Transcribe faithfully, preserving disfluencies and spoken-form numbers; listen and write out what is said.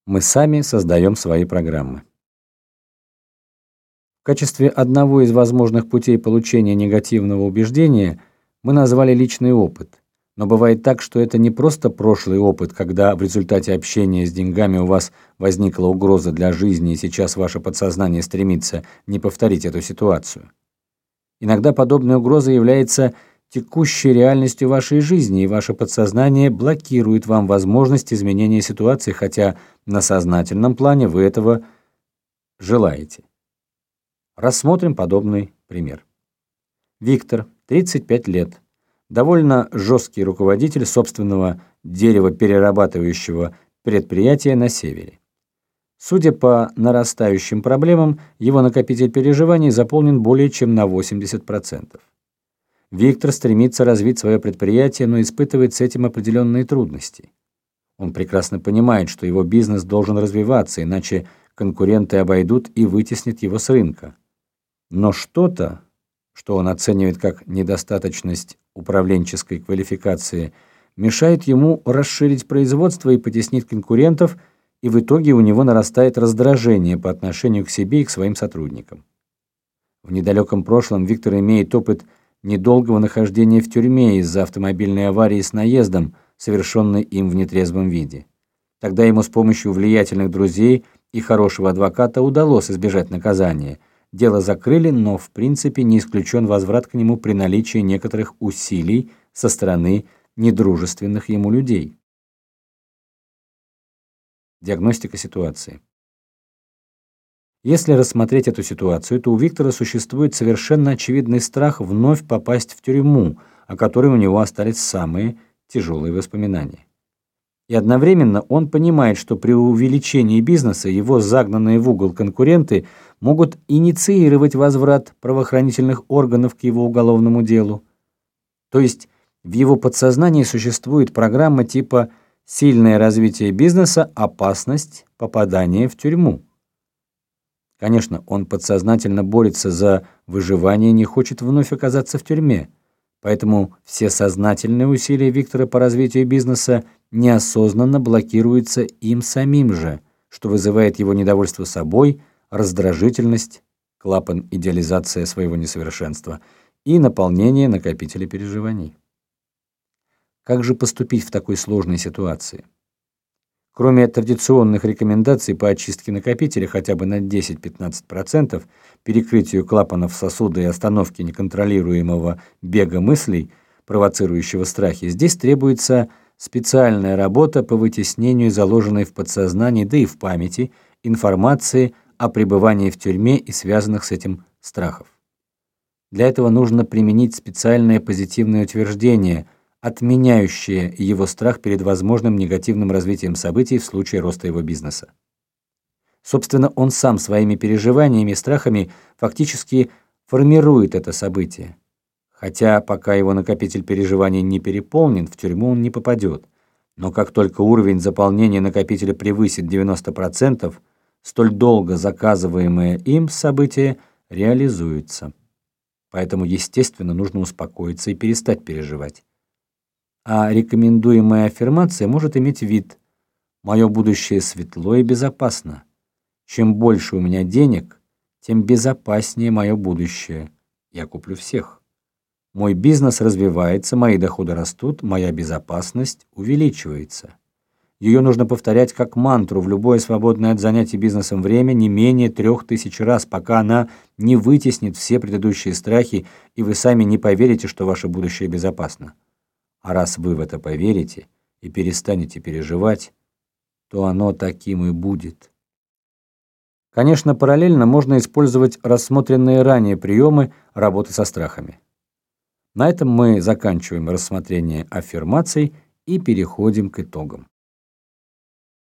Мы сами создаем свои программы. В качестве одного из возможных путей получения негативного убеждения мы назвали личный опыт. Но бывает так, что это не просто прошлый опыт, когда в результате общения с деньгами у вас возникла угроза для жизни, и сейчас ваше подсознание стремится не повторить эту ситуацию. Иногда подобная угроза является текущей реальностью вашей жизни, и ваше подсознание блокирует вам возможность изменения ситуации, хотя на сознательном плане вы этого желаете. Рассмотрим подобный пример. Виктор, тридцать пять лет, довольно жесткий руководитель собственного деревоперерабатывающего предприятия на севере. Судя по нарастающим проблемам, его накопитель переживаний заполнен более чем на восемьдесят процентов. Виктор стремится развить свое предприятие, но испытывает с этим определенные трудности. Он прекрасно понимает, что его бизнес должен развиваться, иначе конкуренты обойдут и вытеснят его с рынка. Но что-то, что он оценивает как недостаточность управленческой квалификации, мешает ему расширить производство и потеснить конкурентов, и в итоге у него нарастает раздражение по отношению к себе и к своим сотрудникам. В недалеком прошлом Виктор имеет опыт недолгого нахождения в тюрьме из-за автомобильной аварии с наездом, совершенной им в нетрезвом виде. Тогда ему с помощью влиятельных друзей и хорошего адвоката удалось избежать наказания. Дело закрыли, но в принципе не исключен возврат к нему при наличии некоторых усилий со стороны недружественных ему людей. Диагностика ситуации. Если рассмотреть эту ситуацию, то у Виктора существует совершенно очевидный страх вновь попасть в тюрьму, о которой у него остались самые тяжелые воспоминания. И одновременно он понимает, что при увеличении бизнеса его загнанные в угол конкуренты могут инициировать возврат правоохранительных органов к его уголовному делу. То есть в его подсознании существует программа типа «сильное развитие бизнеса, опасность попадания в тюрьму». Конечно, он подсознательно борется за выживание и не хочет вновь оказаться в тюрьме. Поэтому все сознательные усилия Виктора по развитию бизнеса неосознанно блокируются им самим же, что вызывает его недовольство собой, раздражительность, клапан идеализация своего несовершенства и наполнение накопителя переживаний. Как же поступить в такой сложной ситуации? Кроме традиционных рекомендаций по очистке накопителя хотя бы на десять-пятнадцать процентов, перекрытию клапанов сосуда и остановке неконтролируемого бега мыслей, провоцирующего страхи, здесь требуется специальная работа по вытеснению заложенной в подсознании, да и в памяти, информации о пребывании в тюрьме и связанных с этим страхов. Для этого нужно применить специальное позитивное утверждение, отменяющее его страх перед возможным негативным развитием событий в случае роста его бизнеса. Собственно, он сам своими переживаниями и страхами фактически формирует это событие. Хотя пока его накопитель переживаний не переполнен, в тюрьму он не попадет. Но как только уровень заполнения накопителя превысит девяносто процентов, столь долго заказываемое им событие реализуется. Поэтому, естественно, нужно успокоиться и перестать переживать. А рекомендуемая аффирмация может иметь вид: «Мое будущее светло и безопасно. Чем больше у меня денег, тем безопаснее мое будущее. Я куплю всех. Мой бизнес развивается, мои доходы растут, моя безопасность увеличивается». Ее нужно повторять как мантру в любое свободное от занятий бизнесом время не менее трех тысяч раз, пока она не вытеснит все предыдущие страхи, и вы сами не поверите, что ваше будущее безопасно. А раз вы в это поверите и перестанете переживать, то оно таким и будет. Конечно, параллельно можно использовать рассмотренные ранее приемы работы со страхами. На этом мы заканчиваем рассмотрение аффирмаций и переходим к итогам.